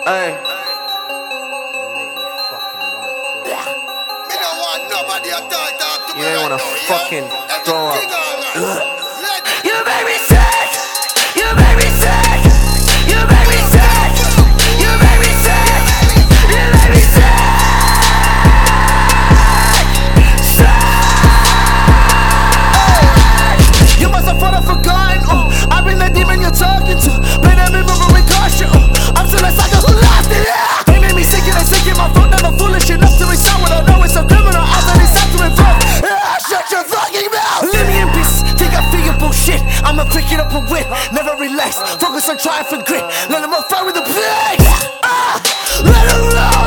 Hey. You ain't wanna fucking throw up. You make me sick. You make me sick. You make me sick. You make me sick. You make me sick. You must have thought I've forgotten. I've been the demon you're talking to. Play that me moving with caution. I'm still a sucker who lost it. They made me sick and I'm sick in my throat. Never foolish enough to resound what I know it's a criminal. I'm not inside to involve. Shut your fucking mouth. Leave me in peace. Think I figure bullshit. I'ma pick it up and win. Never relax. Focus on triumph and grit. Let them all fight with the pain. Let them know.